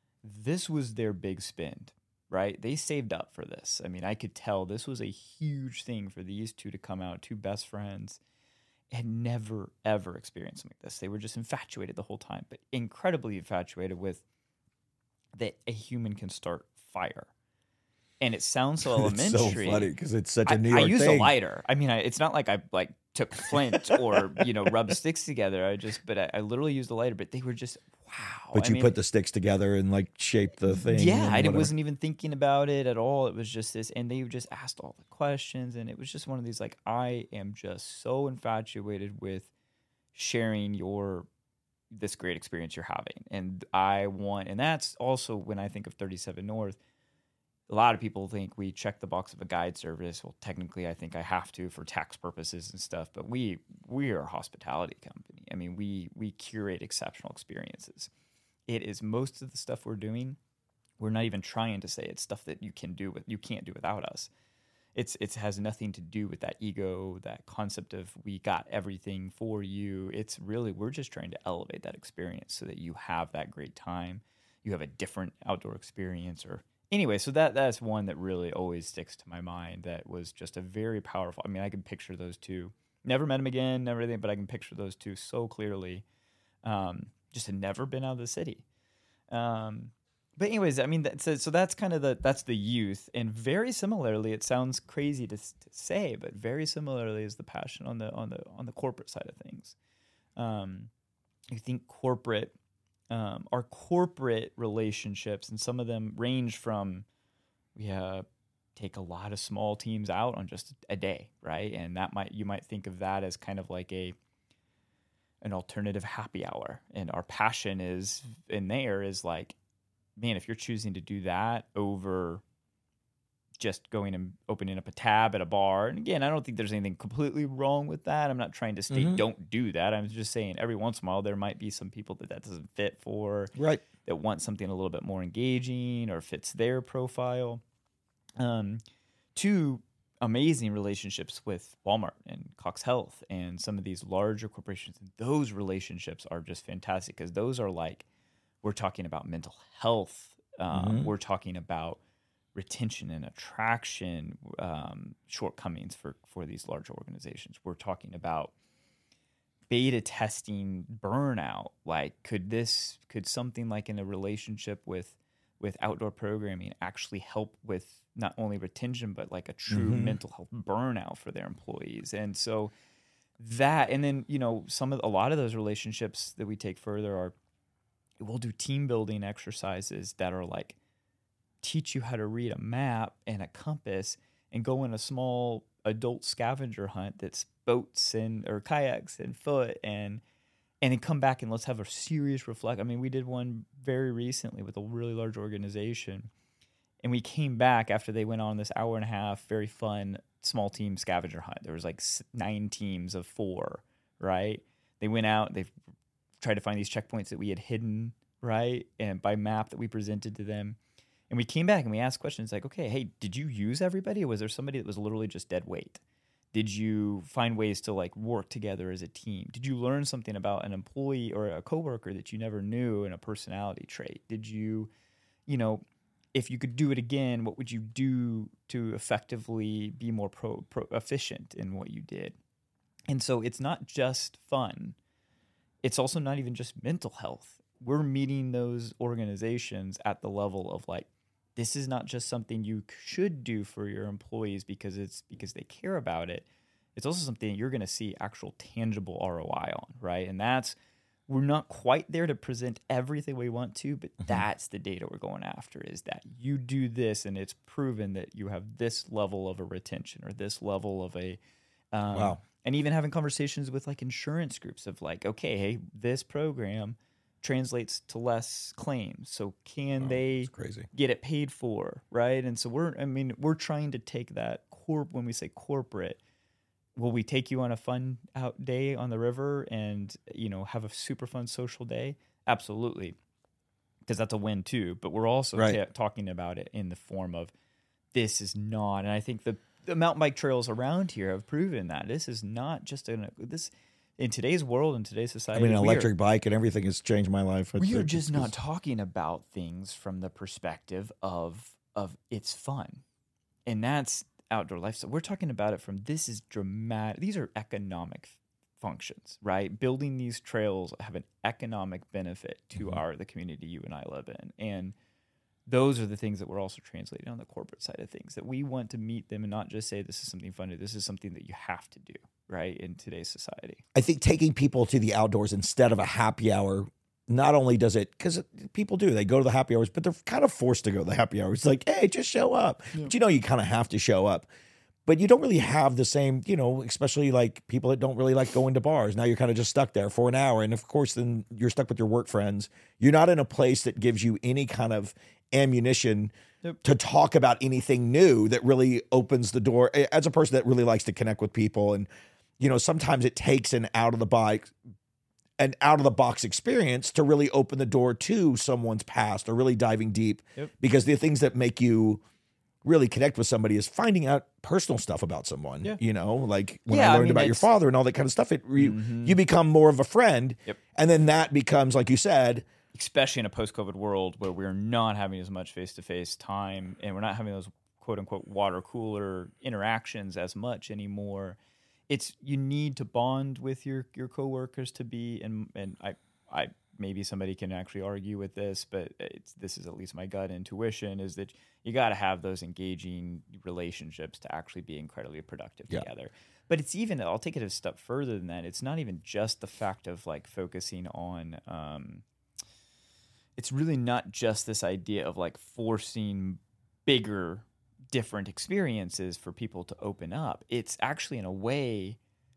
this was their big spend, right? They saved up for this. I mean, I could tell this was a huge thing for these two to come out, two best friends, had never, ever experienced something like this. They were just infatuated the whole time, but incredibly infatuated with that a human can start fire. And it sounds so It's elementary. so funny because it's such a I, New York I use thing. a lighter. I mean, I, it's not like I like took flint or you know rubbed sticks together. I just, but I, I literally used a lighter. But they were just wow. But I you mean, put the sticks together and like shaped the thing. yeah, and I whatever. wasn't even thinking about it at all. It was just this, and they just asked all the questions, and it was just one of these like I am just so infatuated with sharing your this great experience you're having, and I want, and that's also when I think of thirty-seven North. A lot of people think we check the box of a guide service. Well, technically, I think I have to for tax purposes and stuff. But we we are a hospitality company. I mean, we we curate exceptional experiences. It is most of the stuff we're doing. We're not even trying to say it's stuff that you can do with you can't do without us. It's it has nothing to do with that ego, that concept of we got everything for you. It's really we're just trying to elevate that experience so that you have that great time. You have a different outdoor experience or anyway, so that that's one that really always sticks to my mind. That was just a very powerful. I mean, I can picture those two. Never met them again, never anything, but I can picture those two so clearly. Um, just had never been out of the city. Um, but anyways, I mean, that's, so so that's kind of the that's the youth, and very similarly, it sounds crazy to, to say, but very similarly is the passion on the on the on the corporate side of things. Um, I think corporate. Um, our corporate relationships, and some of them range from we uh, take a lot of small teams out on just a day, right? And that might you might think of that as kind of like a an alternative happy hour. And our passion is in there is like, man, if you're choosing to do that over just going and opening up a tab at a bar. And again, I don't think there's anything completely wrong with that. I'm not trying to state Mhm. don't do that. I'm just saying every once in a while there might be some people that that doesn't fit for, Right. that want something a little bit more engaging or fits their profile. Um, two amazing relationships with Walmart and Cox Health and some of these larger corporations. And those relationships are just fantastic because those are like, we're talking about mental health. Um, Mhm. We're talking about retention and attraction um, shortcomings for, for these large organizations. We're talking about beta testing burnout. Like, could this, could something like in a relationship with, with outdoor programming actually help with not only retention, but like a true Mhm. mental health burnout for their employees? And so that, and then, you know, some of, a lot of those relationships that we take further are, we'll do team building exercises that are like, teach you how to read a map and a compass and go on a small adult scavenger hunt that's boats and or kayaks and foot and and then come back and let's have a serious reflect. I mean, we did one very recently with a really large organization, and we came back after they went on this hour and a half, very fun small team scavenger hunt. There was like nine teams of four, right? They went out, they tried to find these checkpoints that we had hidden, right? And by map that we presented to them. And we came back and we asked questions like, okay, hey, did you use everybody? Or was there somebody that was literally just dead weight? Did you find ways to like work together as a team? Did you learn something about an employee or a coworker that you never knew in a personality trait? Did you, you know, if you could do it again, what would you do to effectively be more pro, pro efficient in what you did? And so it's not just fun. It's also not even just mental health. We're meeting those organizations at the level of like, this is not just something you should do for your employees because it's because they care about it. It's also something you're going to see actual tangible R O I on, right? And that's, we're not quite there to present everything we want to, but mm-hmm. that's the data we're going after, is that you do this and it's proven that you have this level of a retention or this level of a, um, wow. And even having conversations with like insurance groups of like, okay, hey, this program translates to less claims. So can oh, they crazy. get it paid for, right? And so we're, I mean, we're trying to take that corp, when we say corporate, will we take you on a fun out day on the river and, you know, have a super fun social day? Absolutely. Because that's a win too. But we're also right. t- talking about it in the form of, this is not, and I think the, the mountain bike trails around here have proven that this is not just an, this, in today's world, in today's society, I mean, an electric are, bike and everything has changed my life. We are just not talking about things from the perspective of of it's fun, and that's outdoor lifestyle. We're talking about it from, this is dramatic. These are economic functions, right? Building these trails have an economic benefit to mm-hmm. our the community you and I live in, and those are the things that we're also translating on the corporate side of things, that we want to meet them and not just say this is something fun. This is something that you have to do, right, in today's society. I think taking people to the outdoors instead of a happy hour, not only does it, because people do, they go to the happy hours, but they're kind of forced to go to the happy hours. It's like, hey, just show up. Yeah. But you know, you kind of have to show up. But you don't really have the same, you know, especially like people that don't really like going to bars. Now you're kind of just stuck there for an hour. And of course, then you're stuck with your work friends. You're not in a place that gives you any kind of ammunition yep. to talk about anything new that really opens the door. As a person that really likes to connect with people, and, you know, sometimes it takes an out of the box, an out of the box experience to really open the door to someone's past or really diving deep, yep. because the things that make you really connect with somebody is finding out personal stuff about someone, yeah. you know, like when yeah, I learned I mean, about your father and all that kind of stuff, it you, mm-hmm. you become more of a friend. Yep. And then that becomes, like you said, especially in a post-COVID world where we're not having as much face-to-face time and we're not having those quote unquote water cooler interactions as much anymore. It's, you need to bond with your, your coworkers to be, and, and I, I, maybe somebody can actually argue with this, but it's, this is at least my gut intuition, is that you got to have those engaging relationships to actually be incredibly productive yeah. together. But it's even, I'll take it a step further than that. It's not even just the fact of like focusing on, um, it's really not just this idea of like forcing bigger, different experiences for people to open up. It's actually in a way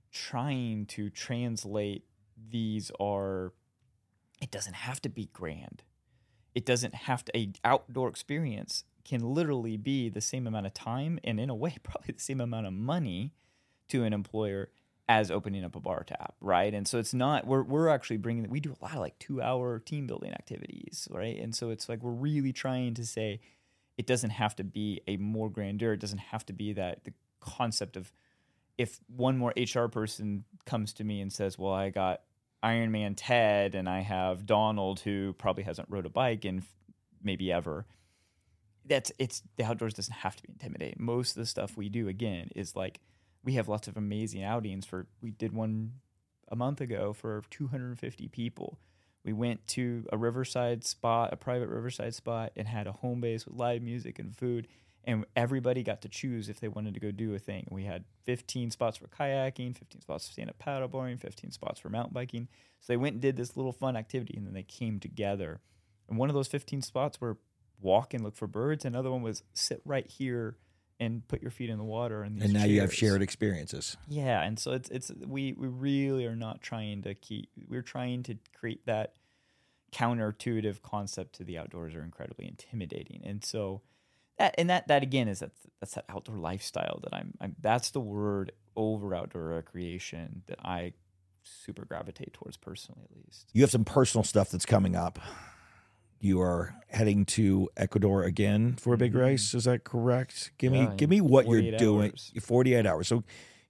trying to translate these are, it doesn't have to be grand. It doesn't have to, a outdoor experience can literally be the same amount of time and in a way probably the same amount of money to an employer as opening up a bar tab, right? And so it's not, we're we're actually bringing, we do a lot of like two hour team building activities, right? And so it's like we're really trying to say it doesn't have to be a more grandeur. It doesn't have to be that the concept of, if one more H R person comes to me and says, well, I got Iron Man Ted and I have Donald, who probably hasn't rode a bike in maybe ever. That's, it's, the outdoors doesn't have to be intimidating. Most of the stuff we do, again, is like, we have lots of amazing outings for, we did one a month ago for two hundred fifty people. We went to a riverside spot, a private riverside spot, and had a home base with live music and food. And everybody got to choose if they wanted to go do a thing. We had fifteen spots for kayaking, fifteen spots for stand-up paddleboarding, fifteen spots for mountain biking. So they went and did this little fun activity, and then they came together. And one of those fifteen spots were walk and look for birds. Another one was sit right here and put your feet in the water. And, and now chairs. You have shared experiences. Yeah, and so it's it's we we really are not trying to keep. We're trying to create that counterintuitive concept to the outdoors are incredibly intimidating, and so. That, and that, that again is that that's that outdoor lifestyle that I'm, I'm that's the word over outdoor recreation that I super gravitate towards personally, at least. You have some personal stuff that's coming up. You are heading to Ecuador again for a big mm-hmm. race. Is that correct? Give yeah, me give me what you're doing. Hours. forty-eight hours. So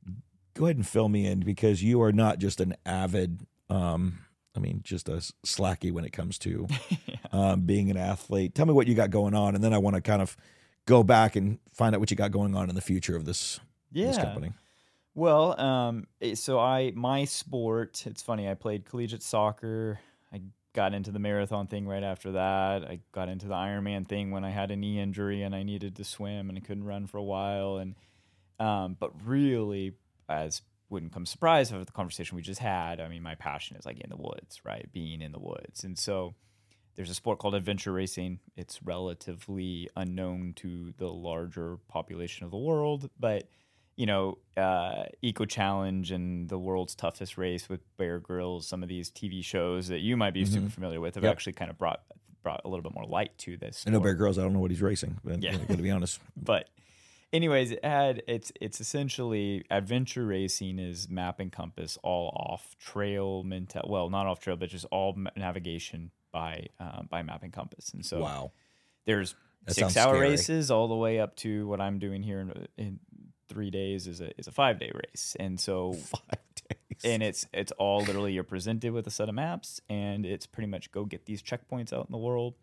go ahead and fill me in, because you are not just an avid um I mean, just a slacky when it comes to yeah. um, being an athlete. Tell me what you got going on, and then I want to kind of go back and find out what you got going on in the future of this, yeah. this company. Well, um, so I my sport, it's funny, I played collegiate soccer. I got into the marathon thing right after that. I got into the Ironman thing when I had a knee injury and I needed to swim and I couldn't run for a while. And um, but really, as wouldn't come surprised of the conversation we just had, I mean, my passion is like in the woods, right? Being in the woods. And so there's a sport called adventure racing. It's relatively unknown to the larger population of the world, but you know, uh, Eco Challenge and the World's Toughest Race with Bear Grylls, some of these T V shows that you might be mm-hmm. super familiar with have yep. actually kind of brought brought a little bit more light to this sport. I know Bear Grylls. I don't know what he's racing, but yeah. I got to be honest. But anyways, it had it's it's essentially adventure racing is map and compass, all off trail mental. Well, not off trail, but just all navigation by uh, by map and compass. And so wow, there's that six hour scary. races all the way up to what I'm doing here in, in three days is a is a five day race. And so five days, and it's it's all literally you're presented with a set of maps, and it's pretty much go get these checkpoints out in the world.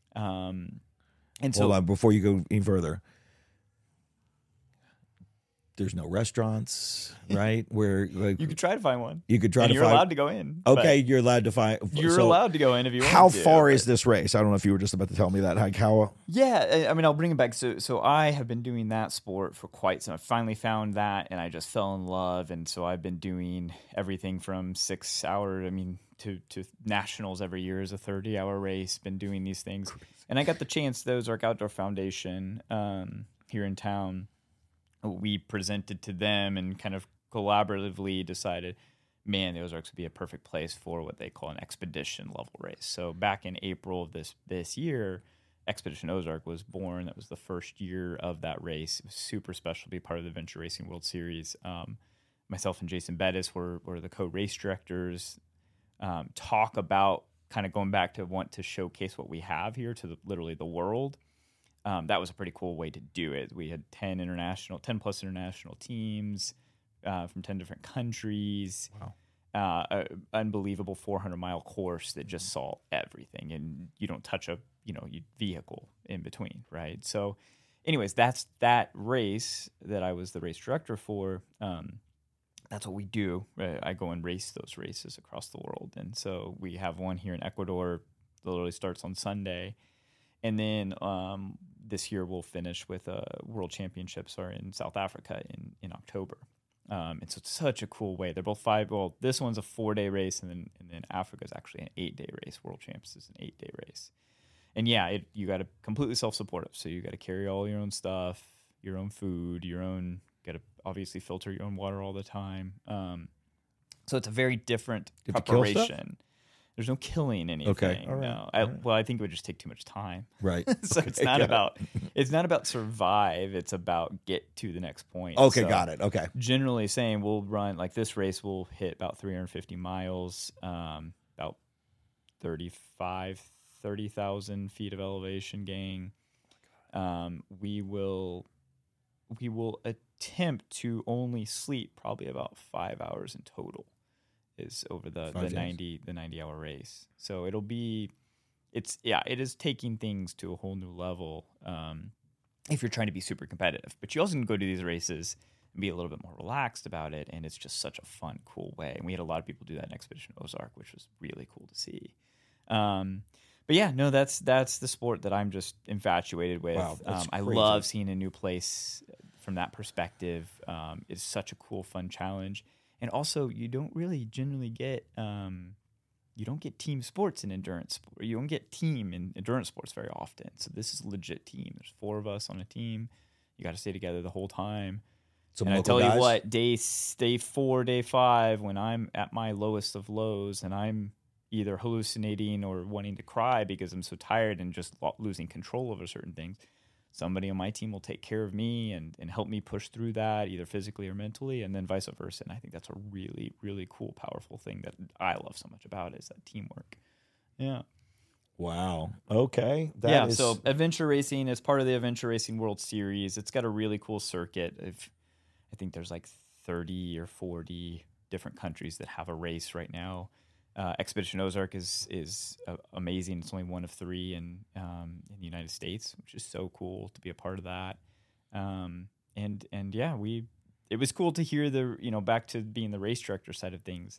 Um, and so hold on before you go any further. there's no restaurants, right? Where like, You could try to find one. you could try and to you're find. allowed to go in. Okay, you're allowed to find. You're so allowed to go in if you want How to. far but- is this race? I don't know if you were just about to tell me that. Like how? Yeah, I- I mean, I'll bring it back. So, so I have been doing that sport for quite some. I finally found that, and I just fell in love. And so I've been doing everything from six hour, I mean, to to nationals every year is a thirty hour race. Been doing these things, and I got the chance. The Ozark Outdoor Foundation um, here in town, we presented to them and kind of collaboratively decided, man, the Ozarks would be a perfect place for what they call an expedition level race. So back in April of this this year, Expedition Ozark was born. That was the first year of that race. It was super special to be part of the Adventure Racing World Series. Um, myself and Jason Bettis were, were the co-race directors. Um, talk about kind of going back to want to showcase what we have here to the, literally the world. Um, that was a pretty cool way to do it. We had ten international, ten plus international teams uh, from ten different countries. Wow. Uh, a unbelievable four hundred mile course that just saw everything, and you don't touch a you know vehicle in between, right? So, anyways, that's that race that I was the race director for. Um, that's what we do. Right? I go and race those races across the world, and so we have one here in Ecuador. Literally starts on Sunday, and then um, this year we'll finish with uh, World Championships are in South Africa in in October. Um, and so it's such a cool way. They're both five. Well, this one's a four-day race, and then and then Africa is actually an eight-day race. World Champs is an eight-day race, and yeah, it, you got to completely self-supportive. So you got to carry all your own stuff, your own food, your own. Got to obviously filter your own water all the time. Um, so it's a very different You have to kill stuff? preparation. There's no killing anything. Okay, all right, No. all I, right. well, I think it would just take too much time. Right. so it's not got it. about it's not about survive. It's about get to the next point. Okay, So got it. Okay. generally saying we'll run like this race will hit about three hundred fifty miles, um, about thirty-five, thirty thousand feet of elevation gain. Um, we will we will attempt to only sleep probably about five hours in total is over the, Five the days. ninety the ninety hour race. So it'll be it's yeah, it is taking things to a whole new level. Um, if you're trying to be super competitive, but you also can go to these races and be a little bit more relaxed about it. And it's just such a fun, cool way. And we had a lot of people do that in Expedition Ozark, which was really cool to see. Um, but yeah, no, that's, that's the sport that I'm just infatuated with. Wow, that's um, I crazy. love seeing a new place from that perspective. Um, it's such a cool, fun challenge. And also you don't really generally get, um, you don't get team sports in endurance. Sport. You don't get team in endurance sports very often. So this is a legit team. There's four of us on a team. You got to stay together the whole time. Some and I local tell guys? you what, day day four, day five, when I'm at my lowest of lows and I'm either hallucinating or wanting to cry because I'm so tired and just lo- losing control over certain things, somebody on my team will take care of me and, and help me push through that, either physically or mentally, and then vice versa. And I think that's a really, really cool, powerful thing that I love so much about it, is that teamwork. Yeah. Wow. Okay. That yeah. is- So adventure racing is part of the Adventure Racing World Series. It's got a really cool circuit. If I think there's like thirty or forty different countries that have a race right now. Uh, Expedition Ozark is is uh, amazing. It's only one of three in um, in the United States, which is so cool to be a part of that. Um, and and yeah, we it was cool to hear the you know back to being the race director side of things.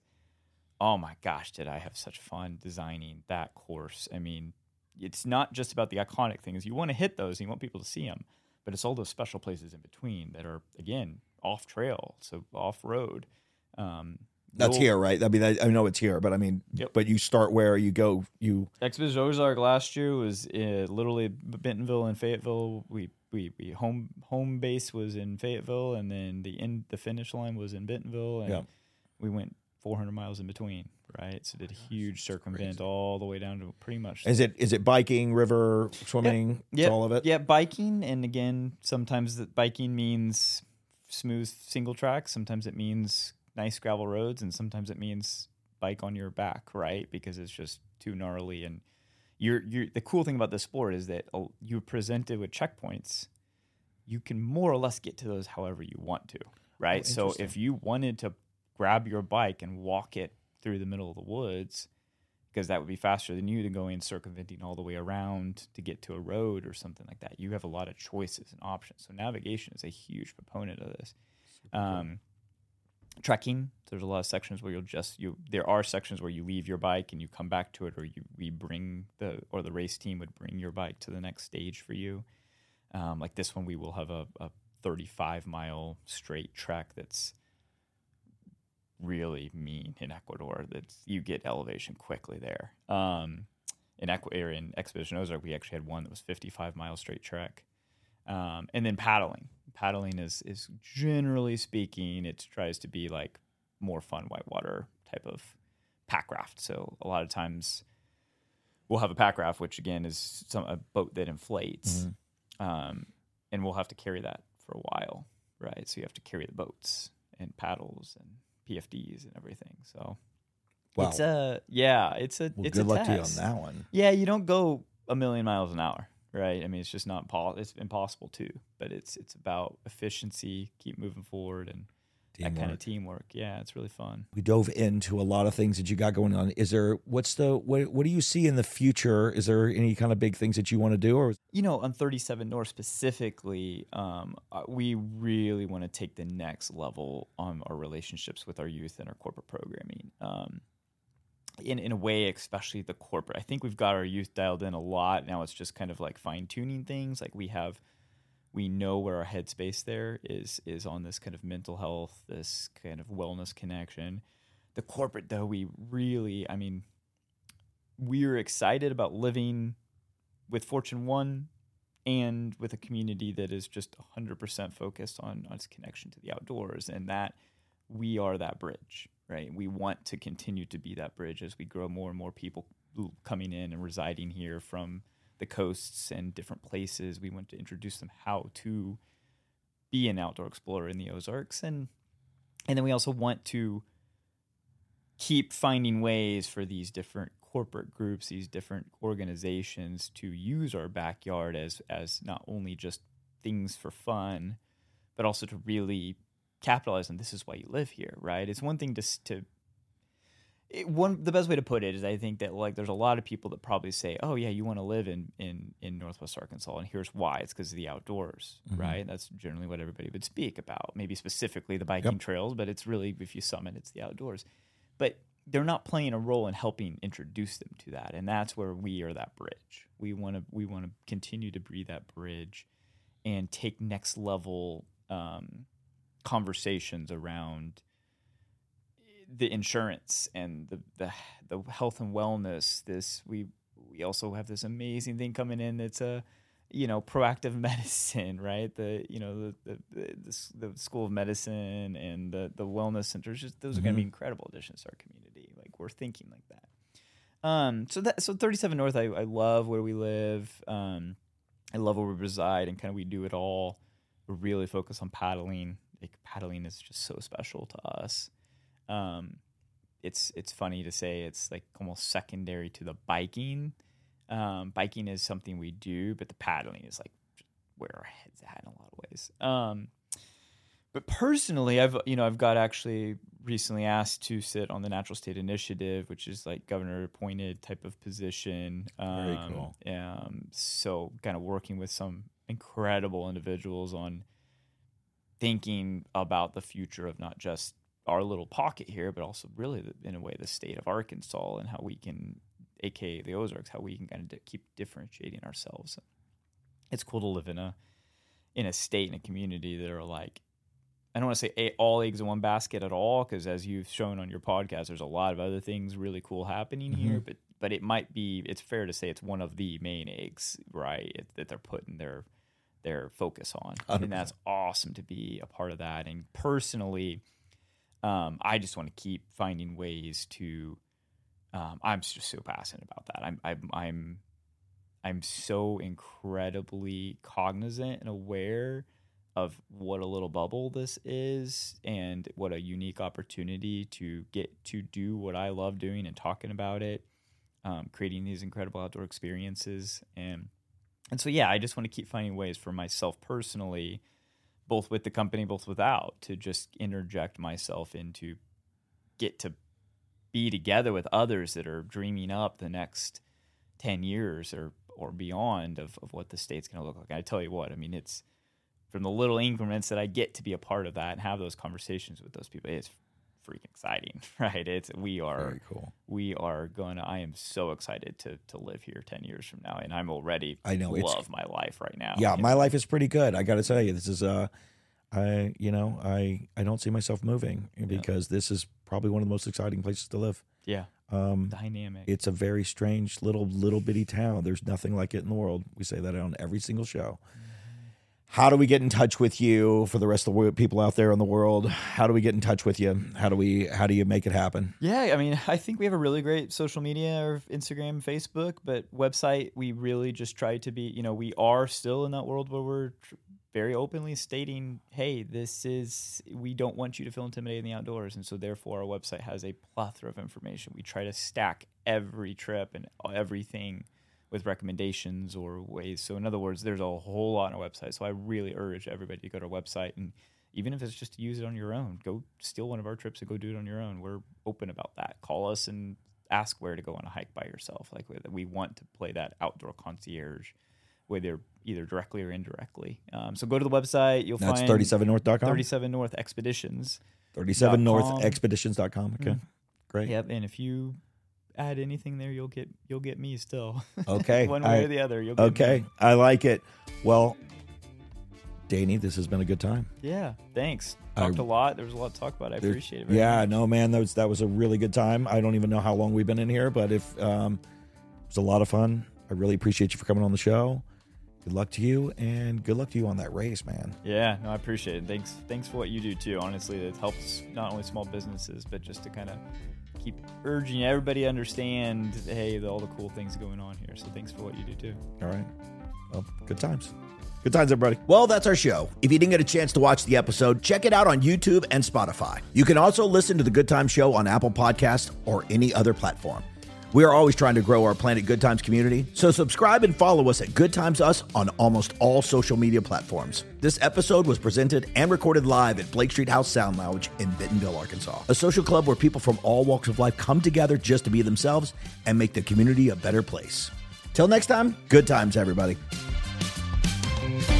Oh my gosh, did I have such fun designing that course? I mean, it's not just about the iconic things. You want to hit those, and you want people to see them, but it's all those special places in between that are again off trail, so off road. Um, That's you'll- here, right? I mean, I, I know it's here, but I mean, Yep. but you start where you go. You Expedition Ozark last year was uh, literally Bentonville and Fayetteville. We we we home home base was in Fayetteville, and then the in the finish line was in Bentonville, and Yeah. we went four hundred miles in between. Right, so did a huge circumvent all the way down to pretty much. is it is it biking, river, swimming, it's Yep. all of it? Yeah, biking, and again, sometimes the biking means smooth single track. Sometimes it means nice gravel roads, and sometimes it means bike on your back, right? Because it's just too gnarly. And you're you're the cool thing about this sport is that uh, you're presented with checkpoints. You can more or less get to those however you want to, right? Oh, so interesting. if you wanted to grab your bike and walk it through the middle of the woods, because that would be faster than you to going circumventing all the way around to get to a road or something like that. You have a lot of choices and options. So navigation is a huge proponent of this. Um, trekking, there's a lot of sections where you'll just you. There are sections where you leave your bike and you come back to it, or you we bring the or the race team would bring your bike to the next stage for you. Um, like this one, we will have a, a thirty-five mile straight trek that's really mean in Ecuador. That's you get elevation quickly there. Um, in Ecuador, in Expedition Ozark, we actually had one that was fifty-five mile straight trek. Um, and then paddling. Paddling is is generally speaking, it tries to be like more fun whitewater type of pack raft. So a lot of times we'll have a pack raft, which again is some a boat that inflates, mm-hmm. um, and we'll have to carry that for a while, right? So you have to carry the boats and paddles and P F Ds and everything. So wow. it's a yeah, it's a well, it's good a luck test. to you on that one. Yeah, you don't go a million miles an hour. Right. I mean, it's just not po- it's impossible too, but it's it's about efficiency, keep moving forward, and teamwork. That kind of teamwork. Yeah, it's really fun. We dove into a lot of things that you got going on. Is there what's the what what do you see in the future? Is there any kind of big things that you want to do, or you know, on thirty-seven North specifically, um, we really want to take the next level on our relationships with our youth and our corporate programming. Um, In in a way, especially the corporate. I think we've got our youth dialed in a lot. Now it's just kind of like fine tuning things. Like we have, we know where our headspace there is is on this kind of mental health, this kind of wellness connection. The corporate, though, we really, I mean, we're excited about living with Fortune One and with a community that is just one hundred percent focused on, on its connection to the outdoors, and that we are that bridge. Right, we want to continue to be that bridge as we grow more and more people coming in and residing here from the coasts and different places. We want to introduce them how to be an outdoor explorer in the Ozarks, and and then we also want to keep finding ways for these different corporate groups, these different organizations to use our backyard as as not only just things for fun, but also to really capitalize on this is why you live here, right? It's one thing to to it, one the best way to put it is I think that like there's a lot of people that probably say, oh yeah, you want to live in in in Northwest Arkansas, and here's why. It's because of the outdoors, mm-hmm. right? That's generally what everybody would speak about. Maybe specifically the biking yep. trails, but it's really if you sum it, it's the outdoors. But they're not playing a role in helping introduce them to that, and that's where we are that bridge. We want to we want to continue to be that bridge and take next level Um, conversations around the insurance and the, the the health and wellness. This we we also have this amazing thing coming in that's a you know proactive medicine, right? The you know the the the, the School of Medicine and the the wellness centers. Just those mm-hmm. are going to be incredible additions to our community. Like we're thinking like that. Um. So that so thirty-seven North. I I love where we live. Um. I love where we reside and kind of we do it all. We're really focused on paddling. Like paddling is just so special to us. Um, it's it's funny to say it's like almost secondary to the biking. Um, biking is something we do, but the paddling is like where our heads at in a lot of ways. Um, but personally, I've you know I've got actually recently asked to sit on the Natural State Initiative, which is like governor appointed type of position. Um, Very cool. Um, so kind of working with some incredible individuals on thinking about the future of not just our little pocket here, but also really, the, in a way, the state of Arkansas and how we can, A K A the Ozarks, how we can kind of di- keep differentiating ourselves. It's cool to live in a in a state and a community that are like, I don't want to say a, all eggs in one basket at all, because as you've shown on your podcast, there's a lot of other things really cool happening mm-hmm. here, but but it might be, it's fair to say it's one of the main eggs, right, it, that they're putting their their focus on. one hundred percent. And that's awesome to be a part of that. And personally, um, I just want to keep finding ways to, um, I'm just so passionate about that. I'm, I'm, I'm, I'm so incredibly cognizant and aware of what a little bubble this is and what a unique opportunity to get to do what I love doing and talking about it, um, creating these incredible outdoor experiences. And And so, yeah, I just want to keep finding ways for myself personally, both with the company, both without, to just interject myself into get to be together with others that are dreaming up the next ten years or or beyond of, of what the state's going to look like. And I tell you what, I mean, it's from the little increments that I get to be a part of that and have those conversations with those people, it's freaking exciting, right? It's we are very cool. We are going to, I am so excited to to live here ten years from now, and I'm already I know love my life right now. Yeah, my know? life is pretty good. I got to tell you, this is uh, I you know I I don't see myself moving because yeah. this is probably one of the most exciting places to live. Yeah, um, dynamic. It's a very strange little little bitty town. There's nothing like it in the world. We say that on every single show. How do we get in touch with you for the rest of the people out there in the world? How do we get in touch with you? How do we, how do you make it happen? Yeah, I mean, I think we have a really great social media, or Instagram, Facebook, but website, we really just try to be, you know, we are still in that world where we're tr- very openly stating, hey, this is, we don't want you to feel intimidated in the outdoors. And so therefore our website has a plethora of information. We try to stack every trip and everything with recommendations or ways. So in other words, there's a whole lot on our website. So I really urge everybody to go to our website, and even if it's just to use it on your own, go steal one of our trips and go do it on your own. We're open about that. Call us and ask where to go on a hike by yourself. Like, we want to play that outdoor concierge, whether either directly or indirectly. Um, so go to the website. You'll That's find thirty-seven north dot com. thirty-seven North Expeditions. thirty-seven north expeditions dot com. Okay, mm-hmm. Great. Yep, and if you add anything there, you'll get you'll get me still. Okay. One way I, or the other. You'll get okay. me. I like it. Well, Danny, this has been a good time. Yeah. Thanks. Talked I, a lot. There was a lot to talk about. I there, appreciate it. Very yeah. much. No, man, that was that was a really good time. I don't even know how long we've been in here, but if um, it was a lot of fun. I really appreciate you for coming on the show. Good luck to you, and good luck to you on that race, man. Yeah, no, I appreciate it. Thanks, thanks for what you do too. Honestly, it helps not only small businesses, but just to kind of keep urging everybody to understand, hey, the, all the cool things going on here. So thanks for what you do too. All right. Well, good times. Good times, everybody. Well, that's our show. If you didn't get a chance to watch the episode, check it out on YouTube and Spotify. You can also listen to the Good Times Show on Apple Podcasts or any other platform. We are always trying to grow our Planet Good Times community, so subscribe and follow us at Good Times Us on almost all social media platforms. This episode was presented and recorded live at Blake Street House Sound Lounge in Bentonville, Arkansas, a social club where people from all walks of life come together just to be themselves and make the community a better place. Till next time, good times, everybody.